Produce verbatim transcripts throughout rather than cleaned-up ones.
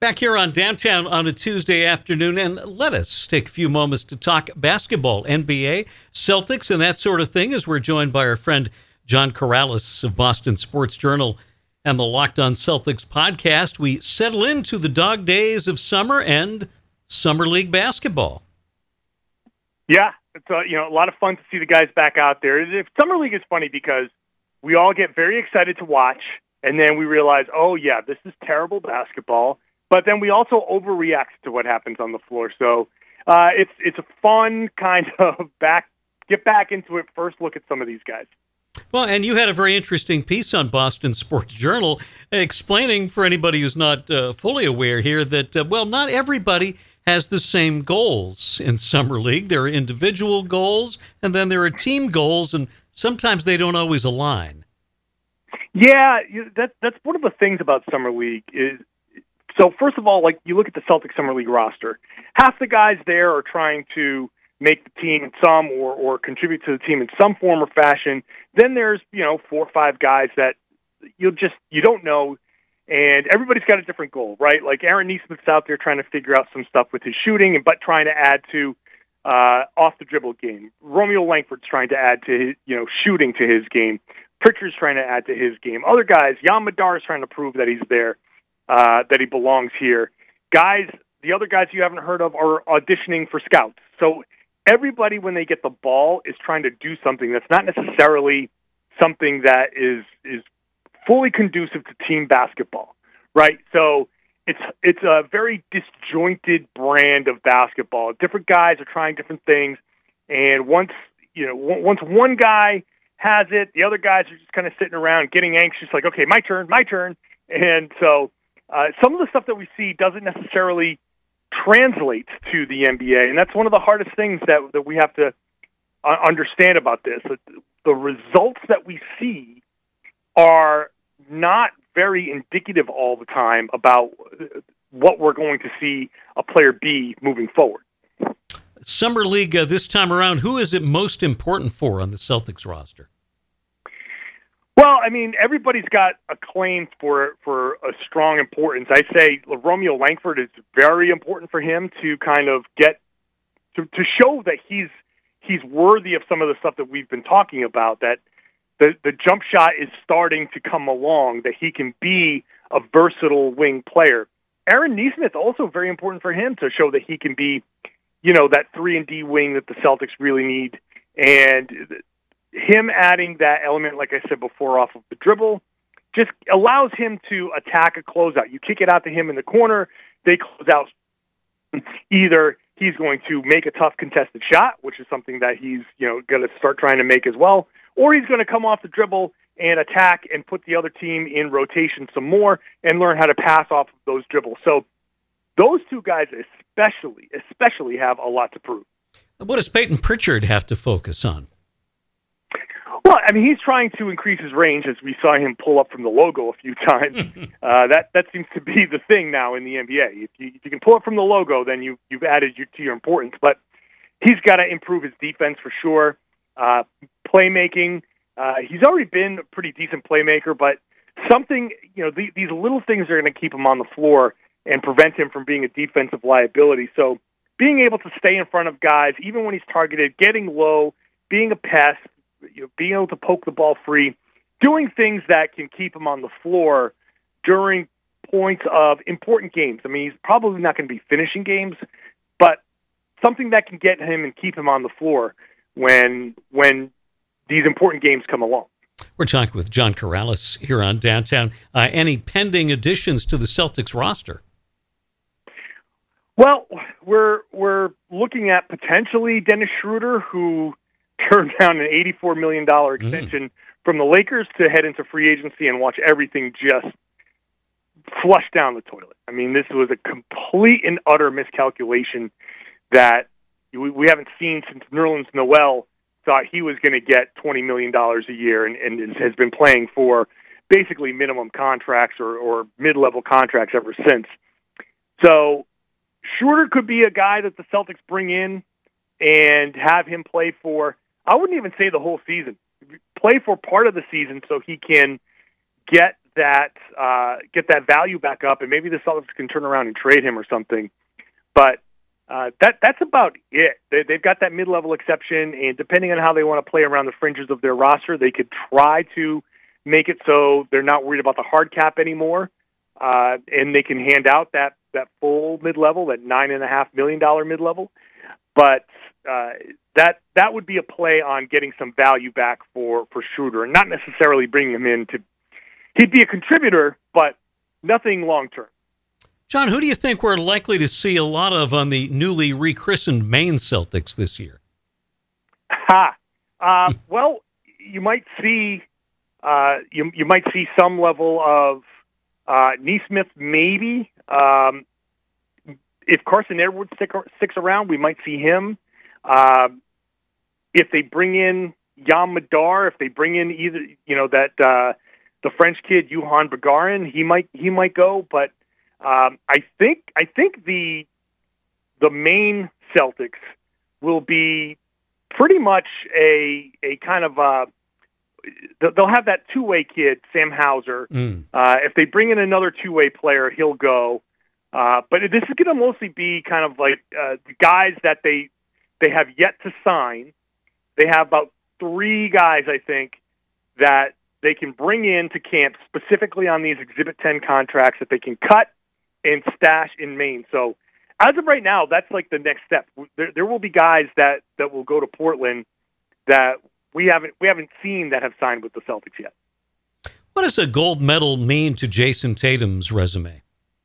Back here on Downtown on a Tuesday afternoon, and let us take a few moments to talk basketball, N B A, Celtics, and that sort of thing, as we're joined by our friend John Karalis of Boston Sports Journal and the Locked On Celtics podcast. We settle into the dog days of summer and Summer League basketball. Yeah, it's uh, you know a lot of fun to see the guys back out there. If Summer League is funny because we all get very excited to watch, and then we realize, oh yeah, this is terrible basketball. But then we also overreact to what happens on the floor. So uh, it's it's a fun kind of back get back into it. First look at some of these guys. Well, and you had a very interesting piece on Boston Sports Journal explaining for anybody who's not uh, fully aware here that, uh, well, not everybody has the same goals in Summer League. There are individual goals, and then there are team goals, and sometimes they don't always align. Yeah, that, that's one of the things about Summer League is, so first of all, like you look at the Celtics Summer League roster, half the guys there are trying to make the team in some or, or contribute to the team in some form or fashion. Then there's, you know, four or five guys that you'll just, you don't know, and everybody's got a different goal, right? Like Aaron Nesmith's out there trying to figure out some stuff with his shooting, and but trying to add to uh, off the dribble game. Romeo Langford's trying to add to his, you know, shooting to his game. Pritchard's trying to add to his game. Other guys, Jan Madar is trying to prove that he's there, uh, that he belongs here. Guys, the other guys you haven't heard of are auditioning for scouts. So everybody, when they get the ball, is trying to do something that's not necessarily something that is is fully conducive to team basketball, right? So it's it's a very disjointed brand of basketball. Different guys are trying different things, and once you know, once one guy has it, the other guys are just kind of sitting around getting anxious, like, okay, my turn, my turn. And so uh, some of the stuff that we see doesn't necessarily translate to the N B A, and that's one of the hardest things that that we have to uh, understand about this. The results that we see are not very indicative all the time about what we're going to see a player be moving forward. Summer League uh, this time around, who is it most important for on the Celtics roster? Well, I mean, everybody's got a claim for for a strong importance. I say Romeo Langford is very important for him to kind of get to, to show that he's he's worthy of some of the stuff that we've been talking about, that the the jump shot is starting to come along, that he can be a versatile wing player. Aaron Nesmith, also very important for him to show that he can be, you know, that three and D wing that the Celtics really need. And him adding that element, like I said before, off of the dribble, just allows him to attack a closeout. You kick it out to him in the corner, they close out. Either he's going to make a tough contested shot, which is something that he's, you know, going to start trying to make as well, or he's going to come off the dribble and attack and put the other team in rotation some more and learn how to pass off of those dribbles. So those two guys especially, especially have a lot to prove. What does Peyton Pritchard have to focus on? Well, I mean, he's trying to increase his range, as we saw him pull up from the logo a few times. uh, that that seems to be the thing now in the N B A. If you, if you can pull up from the logo, then you, you've added your, to your importance. But he's got to improve his defense for sure. Uh, playmaking, uh, he's already been a pretty decent playmaker, but something, you know, the, these little things are going to keep him on the floor and prevent him from being a defensive liability. So being able to stay in front of guys, even when he's targeted, getting low, being a pest, you know, being able to poke the ball free, doing things that can keep him on the floor during points of important games. I mean, he's probably not going to be finishing games, but something that can get him and keep him on the floor when when these important games come along. We're talking with John Karalis here on Downtown. Uh, any pending additions to the Celtics roster? Well, we're we're looking at potentially Dennis Schroeder, who turned down an eighty-four million dollars extension mm. from the Lakers to head into free agency and watch everything just flush down the toilet. I mean, this was a complete and utter miscalculation that we, we haven't seen since Nerlens Noel thought he was going to get twenty million dollars a year and, and has been playing for basically minimum contracts or, or mid-level contracts ever since. So Schroeder could be a guy that the Celtics bring in and have him play for, I wouldn't even say the whole season, play for part of the season so he can get that uh, get that value back up, and maybe the Celtics can turn around and trade him or something. But uh, that that's about it. They, they've got that mid-level exception, and depending on how they want to play around the fringes of their roster, they could try to make it so they're not worried about the hard cap anymore, uh, and they can hand out that, that full mid-level, that nine and a half million dollar mid-level. But uh, that that would be a play on getting some value back for, for Schroeder, and not necessarily bringing him in to. He'd be a contributor, but nothing long term. John, who do you think we're likely to see a lot of on the newly rechristened Maine Celtics this year? Ha! Uh, well, you might see uh, you you might see some level of uh, Neesmith, maybe. Um, if Carson Edwards stick, sticks around, we might see him. Uh, if they bring in Yam Madar, if they bring in either, you know, that uh, the French kid Johan Bagarin, he might he might go. But um, I think I think the the Maine Celtics will be pretty much a a kind of a, they'll have that two way kid Sam Hauser. Mm. Uh, if they bring in another two way player, he'll go. Uh, but this is going to mostly be kind of like uh, guys that they they have yet to sign. They have about three guys, I think, that they can bring in to camp specifically on these Exhibit ten contracts that they can cut and stash in Maine. So as of right now, that's like the next step. There, there will be guys that, that will go to Portland that we haven't we haven't seen that have signed with the Celtics yet. What does a gold medal mean to Jason Tatum's resume?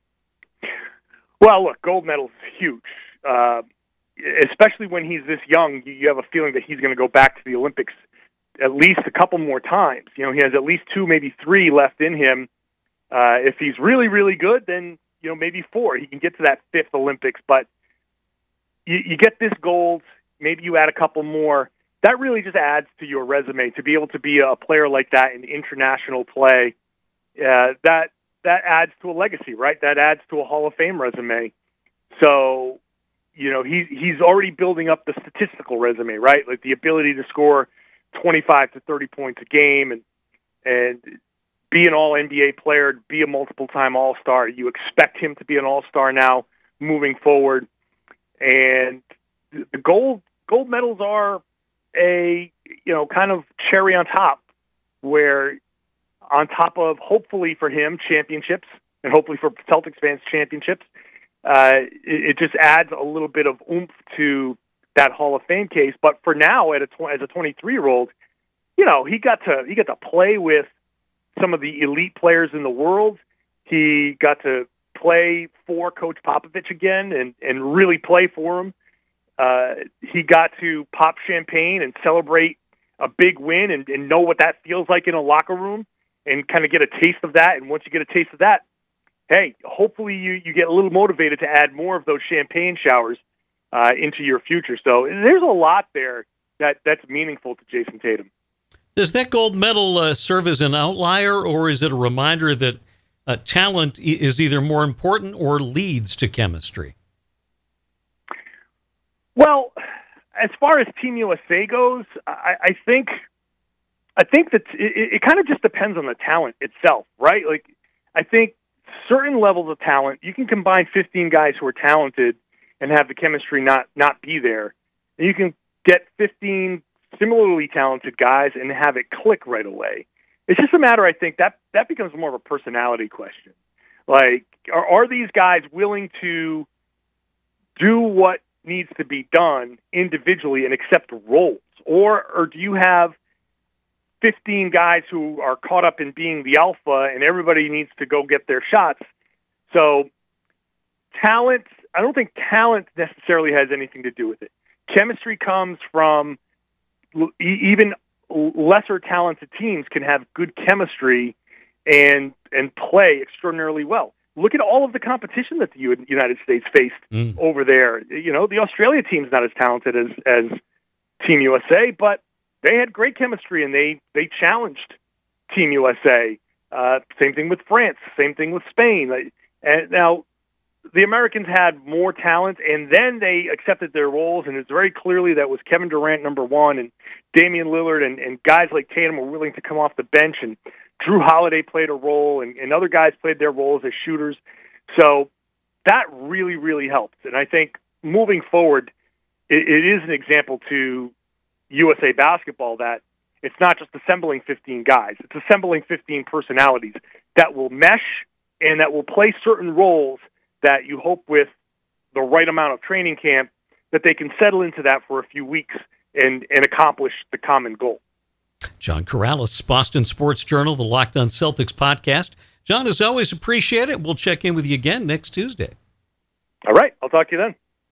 Well, look, gold medal is huge. Uh, especially when he's this young, you, you have a feeling that he's going to go back to the Olympics at least a couple more times. You know, he has at least two, maybe three left in him. Uh, if he's really, really good, then, you know, maybe four. He can get to that fifth Olympics. But you, you get this gold, maybe you add a couple more. That really just adds to your resume to be able to be a player like that in international play. Uh, that that adds to a legacy, right? That adds to a Hall of Fame resume. So, you know, he, he's already building up the statistical resume, right? Like the ability to score twenty-five to thirty points a game and and be an all N B A player, be a multiple-time All-Star. You expect him to be an All-Star now moving forward. And the gold gold medals are a, you know, kind of cherry on top, where on top of, hopefully for him, championships, and hopefully for Celtics fans, championships, uh, it, it just adds a little bit of oomph to that Hall of Fame case. But for now, at a tw- as a twenty-three-year-old, you know, he got to he got to play with some of the elite players in the world. He got to play for Coach Popovich again and, and really play for him. Uh, he got to pop champagne and celebrate a big win and, and know what that feels like in a locker room and kind of get a taste of that. And once you get a taste of that, hey, hopefully you, you get a little motivated to add more of those champagne showers uh, into your future. So there's a lot there that, that's meaningful to Jason Tatum. Does that gold medal uh, serve as an outlier, or is it a reminder that uh, talent is either more important or leads to chemistry? Well, as far as Team U S A goes, I, I think I think that it, it kind of just depends on the talent itself, right? Like, I think certain levels of talent, you can combine fifteen guys who are talented and have the chemistry not, not be there. And you can get fifteen similarly talented guys and have it click right away. It's just a matter, I think, that that becomes more of a personality question. Like, are, are these guys willing to do what needs to be done individually and accept roles? Or, or do you have fifteen guys who are caught up in being the alpha and everybody needs to go get their shots? So talent, I don't think talent necessarily has anything to do with it. Chemistry comes from even lesser talented teams can have good chemistry and and play extraordinarily well. Look at all of the competition that the United States faced mm. over there. You know, the Australia team's not as talented as, as Team U S A, but they had great chemistry and they, they challenged Team U S A. Uh, same thing with France. Same thing with Spain. And now, the Americans had more talent, and then they accepted their roles, and it's very clearly that was Kevin Durant, number one, and Damian Lillard, and, and guys like Tatum were willing to come off the bench and Drew Holiday played a role, and, and other guys played their roles as shooters. So that really, really helps. And I think moving forward, it, it is an example to U S A Basketball that it's not just assembling fifteen guys. It's assembling fifteen personalities that will mesh and that will play certain roles that you hope with the right amount of training camp that they can settle into that for a few weeks and, and accomplish the common goal. John Karalis, Boston Sports Journal, the Locked On Celtics podcast. John, as always, appreciate it. We'll check in with you again next Tuesday. All right. I'll talk to you then.